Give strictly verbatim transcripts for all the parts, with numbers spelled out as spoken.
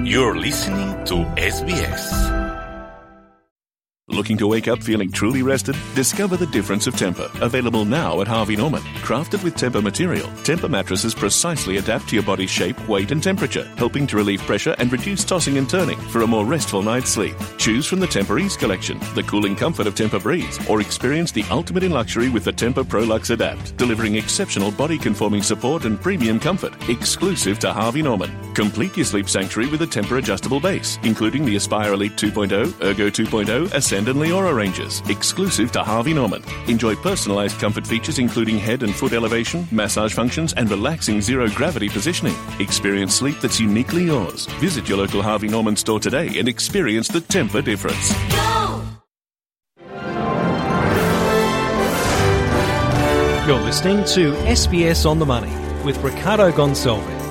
You're listening to S B S. Looking to wake up feeling truly rested? Discover the difference of Tempur. Available now at Harvey Norman. Crafted with Tempur material, Tempur mattresses precisely adapt to your body's shape, weight and temperature, helping to relieve pressure and reduce tossing and turning for a more restful night's sleep. Choose from the Tempur Ease collection, the cooling comfort of Tempur Breeze, or experience the ultimate in luxury with the Tempur ProLux Adapt, delivering exceptional body-conforming support and premium comfort, exclusive to Harvey Norman. Complete your sleep sanctuary with a Tempur adjustable base, including the Aspire Elite two point oh, Ergo two point oh, Ascend and Leora ranges, exclusive to Harvey Norman. Enjoy personalised comfort features including head and foot elevation, massage functions and relaxing zero-gravity positioning. Experience sleep that's uniquely yours. Visit your local Harvey Norman store today and experience the Tempur difference. Go! You're listening to S B S On The Money with Ricardo Gonçalves.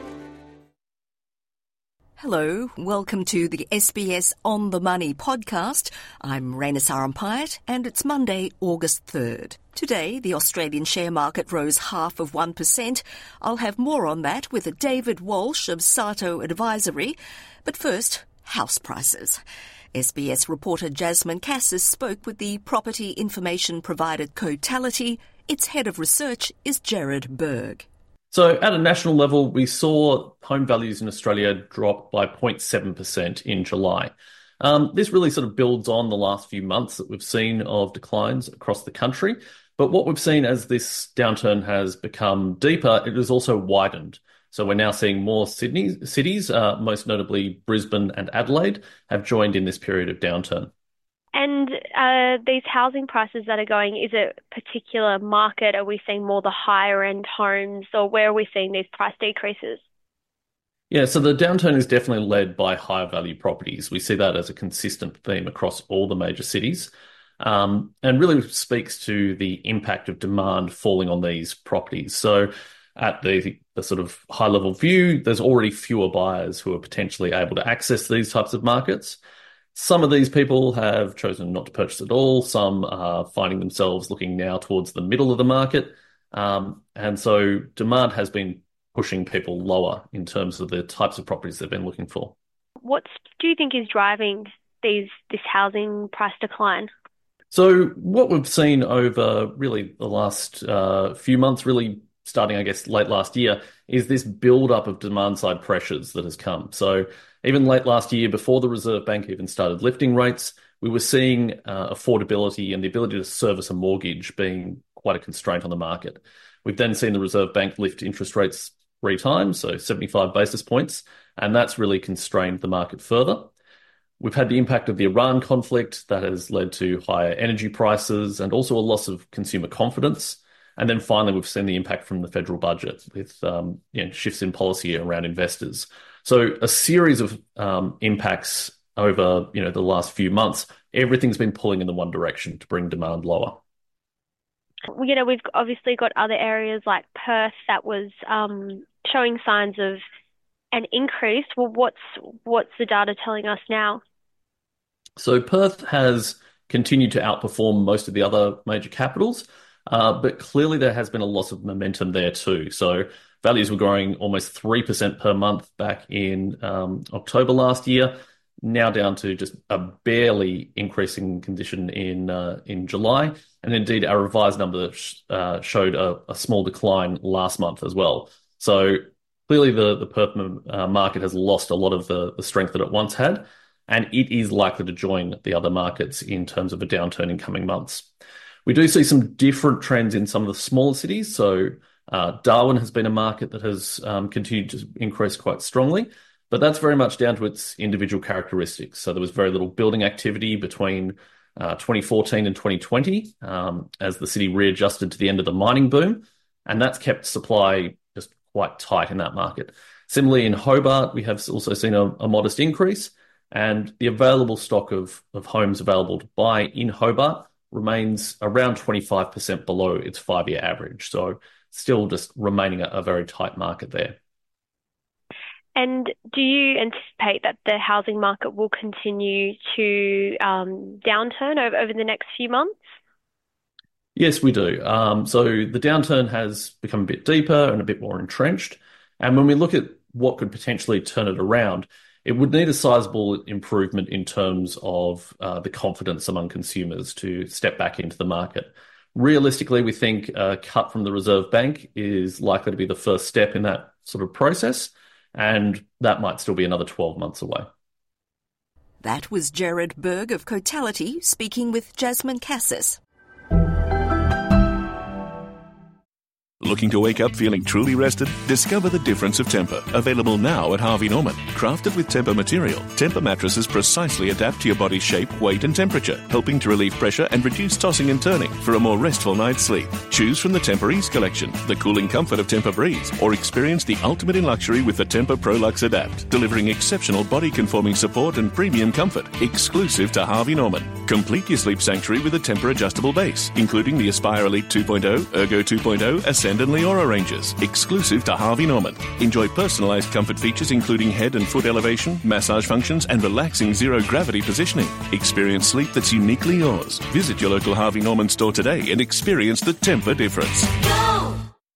Hello, welcome to the S B S On The Money podcast. I'm Raina Sarampayat and it's Monday, August third. Today, the Australian share market rose half of one percent. I'll have more on that with David Walsh of Sato Advisory. But first, house prices. S B S reporter Jasmine Cassis spoke with the property information provider Cotality. Its head of research is Jared Berg. So at a national level, we saw home values in Australia drop by zero point seven percent in July. Um, this really sort of builds on the last few months that we've seen of declines across the country. But what we've seen as this downturn has become deeper, it has also widened. So we're now seeing more Sydney cities, uh, most notably Brisbane and Adelaide, have joined in this period of downturn. And uh, these housing prices that are going, is it a particular market? Are we seeing more the higher end homes, or where are we seeing these price decreases? Yeah, so the downturn is definitely led by higher value properties. We see that as a consistent theme across all the major cities, um, and really speaks to the impact of demand falling on these properties. So at the, the sort of high level view, there's already fewer buyers who are potentially able to access these types of markets. Some of these people have chosen not to purchase at all. Some are finding themselves looking now towards the middle of the market. Um, and so demand has been pushing people lower in terms of the types of properties they've been looking for. What do you think is driving these this housing price decline? So what we've seen over really the last uh, few months, really starting, I guess, late last year, is this build-up of demand-side pressures that has come. So even late last year, before the Reserve Bank even started lifting rates, we were seeing uh, affordability and the ability to service a mortgage being quite a constraint on the market. We've then seen the Reserve Bank lift interest rates three times, so seventy-five basis points, and that's really constrained the market further. We've had the impact of the Iran conflict that has led to higher energy prices and also a loss of consumer confidence. And then finally, we've seen the impact from the federal budget with um, you know, shifts in policy around investors. So a series of um, impacts over you know the last few months. Everything's been pulling in the one direction to bring demand lower. You know, we've obviously got other areas like Perth that was um, showing signs of an increase. Well, what's what's the data telling us now? So Perth has continued to outperform most of the other major capitals. Uh, but clearly there has been a loss of momentum there too. So values were growing almost three percent per month back in um, October last year, now down to just a barely increasing condition in uh, in July. And indeed, our revised number uh, showed a, a small decline last month as well. So clearly the, the Perth uh, market has lost a lot of the, the strength that it once had, and it is likely to join the other markets in terms of a downturn in coming months. We do see some different trends in some of the smaller cities. So uh, Darwin has been a market that has um, continued to increase quite strongly, but that's very much down to its individual characteristics. So there was very little building activity between uh, twenty fourteen and twenty twenty um, as the city readjusted to the end of the mining boom, and that's kept supply just quite tight in that market. Similarly, in Hobart, we have also seen a, a modest increase, and the available stock of, of homes available to buy in Hobart remains around twenty-five percent below its five-year average. So still just remaining a, a very tight market there. And do you anticipate that the housing market will continue to um, downturn over, over the next few months? Yes, we do. Um, so the downturn has become a bit deeper and a bit more entrenched. And when we look at what could potentially turn it around, it would need a sizable improvement in terms of uh, the confidence among consumers to step back into the market. Realistically, we think a cut from the Reserve Bank is likely to be the first step in that sort of process, and that might still be another twelve months away. That was Jared Berg of Cotality speaking with Jasmine Cassis. Looking to wake up feeling truly rested? Discover the difference of Tempur. Available now at Harvey Norman. Crafted with Tempur material, Tempur mattresses precisely adapt to your body's shape, weight and temperature, helping to relieve pressure and reduce tossing and turning for a more restful night's sleep. Choose from the Tempur Ease collection, the cooling comfort of Tempur Breeze, or experience the ultimate in luxury with the Tempur Pro-Lux Adapt, delivering exceptional body-conforming support and premium comfort, exclusive to Harvey Norman. Complete your sleep sanctuary with a Tempur adjustable base, including the Aspire Elite two point oh, Ergo two point oh, Ascend and Leora ranges, exclusive to Harvey Norman. Enjoy personalized comfort features including head and foot elevation, massage functions, and relaxing zero-gravity positioning. Experience sleep that's uniquely yours. Visit your local Harvey Norman store today and experience the Tempur difference. Go!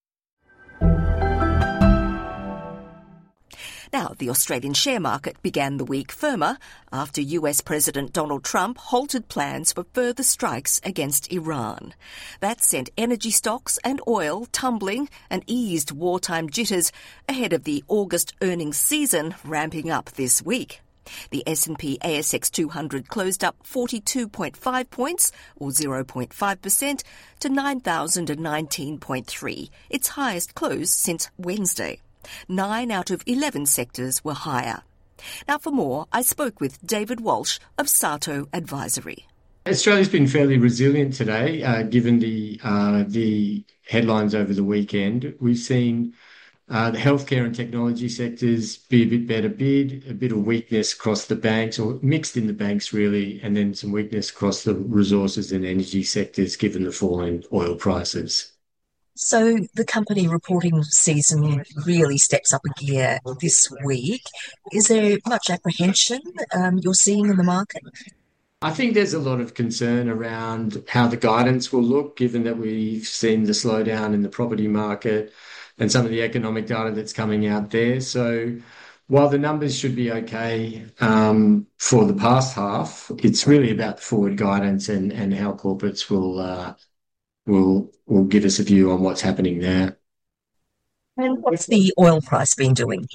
Now, the Australian share market began the week firmer after U S President Donald Trump halted plans for further strikes against Iran. That sent energy stocks and oil tumbling and eased wartime jitters ahead of the August earnings season ramping up this week. The S and P A S X two hundred closed up forty-two point five points, or zero point five percent, to nine thousand nineteen point three, its highest close since Wednesday. Nine out of eleven sectors were higher. Now for more, I spoke with David Walsh of Sato Advisory. Australia's been fairly resilient today, uh, given the uh, the headlines over the weekend. We've seen uh, the healthcare and technology sectors be a bit better bid, a bit of weakness across the banks, or mixed in the banks really, and then some weakness across the resources and energy sectors given the fall in oil prices. So the company reporting season really steps up a gear this week. Is there much apprehension um, you're seeing in the market? I think there's a lot of concern around how the guidance will look, given that we've seen the slowdown in the property market and some of the economic data that's coming out there. So while the numbers should be okay um, for the past half, it's really about the forward guidance and, and how corporates will uh, will will give us a view on what's happening there. And what's the oil price been doing?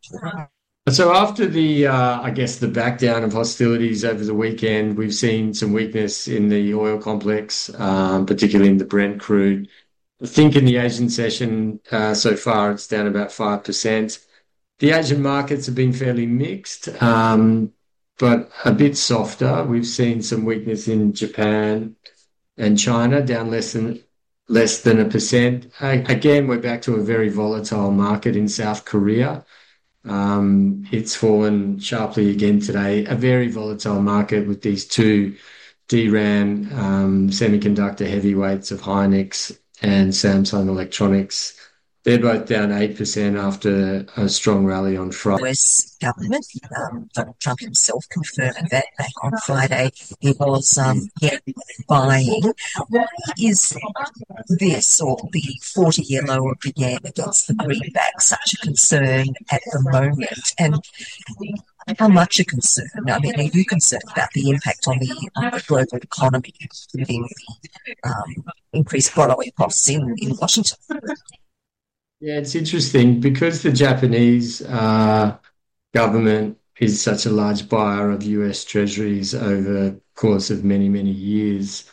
So after the, uh, I guess, the back down of hostilities over the weekend, we've seen some weakness in the oil complex, um, particularly in the Brent crude. I think in the Asian session uh, so far, it's down about five percent. The Asian markets have been fairly mixed, um, but a bit softer. We've seen some weakness in Japan and China, down less than less than a percent. Uh, again, we're back to a very volatile market in South Korea. Um, it's fallen sharply again today. A very volatile market with these two D RAM um, semiconductor heavyweights of Hynix and Samsung Electronics. They're both down eight percent after a strong rally on Friday. U S government, um, Donald Trump himself confirmed that back on Friday he was um, yeah, buying. Why is this, or the forty-year low of the yen against the greenback, such a concern at the moment? And how much a concern? I mean, are you concerned about the impact on the, on the global economy, including the um, increased borrowing costs in, in Washington? Yeah, it's interesting because the Japanese uh, government is such a large buyer of U S treasuries over the course of many, many years.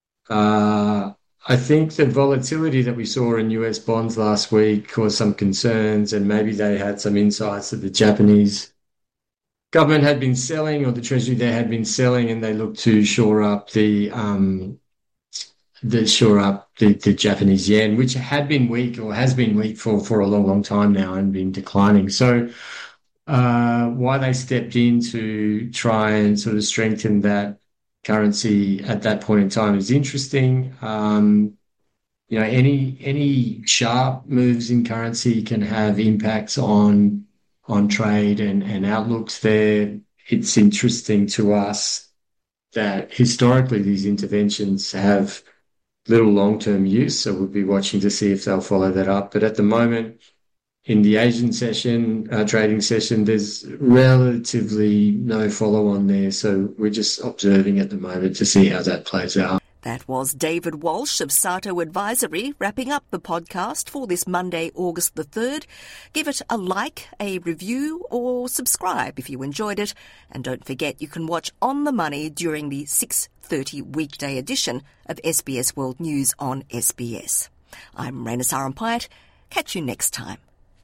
Uh, I think the volatility that we saw in U S bonds last week caused some concerns, and maybe they had some insights that the Japanese government had been selling, or the treasury there had been selling, and they looked to shore up the um, the shore up the, the Japanese yen, which had been weak or has been weak for, for a long, long time now and been declining. So uh, why they stepped in to try and sort of strengthen that currency at that point in time is interesting. Um, you know, any any sharp moves in currency can have impacts on on trade and, and outlooks there. It's interesting to us that historically these interventions have little long-term use, so we'll be watching to see if they'll follow that up. But at the moment, in the Asian session, uh, trading session, there's relatively no follow-on there. So we're just observing at the moment to see how that plays out. That was David Walsh of Sato Advisory wrapping up the podcast for this Monday, August the third. Give it a like, a review or subscribe if you enjoyed it. And don't forget you can watch On the Money during the six thirty weekday edition of S B S World News on S B S. I'm Raina Sarumpayat. Catch you next time.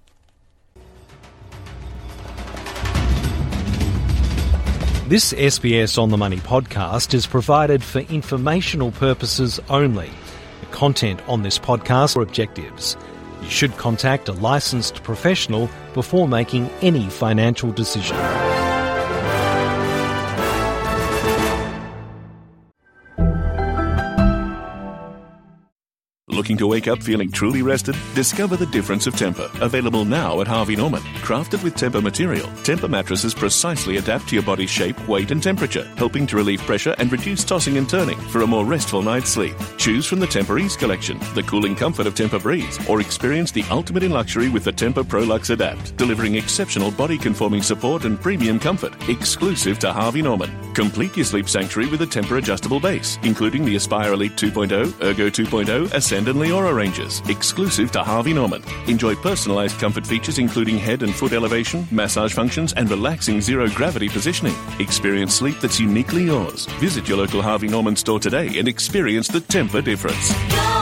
This S B S On the Money podcast is provided for informational purposes only. The content on this podcast are objectives. You should contact a licensed professional before making any financial decision. Looking to wake up feeling truly rested? Discover the difference of Tempur. Available now at Harvey Norman. Crafted with Tempur material, Tempur mattresses precisely adapt to your body's shape, weight and temperature, helping to relieve pressure and reduce tossing and turning for a more restful night's sleep. Choose from the Tempur Ease collection, the cooling comfort of Tempur Breeze, or experience the ultimate in luxury with the Tempur ProLux Adapt, delivering exceptional body-conforming support and premium comfort, exclusive to Harvey Norman. Complete your sleep sanctuary with a Tempur adjustable base, including the Aspire Elite two point oh, Ergo two point oh, Ascend and Leora ranges, exclusive to Harvey Norman. Enjoy personalised comfort features including head and foot elevation, massage functions and relaxing zero-gravity positioning. Experience sleep that's uniquely yours. Visit your local Harvey Norman store today and experience the Tempur difference.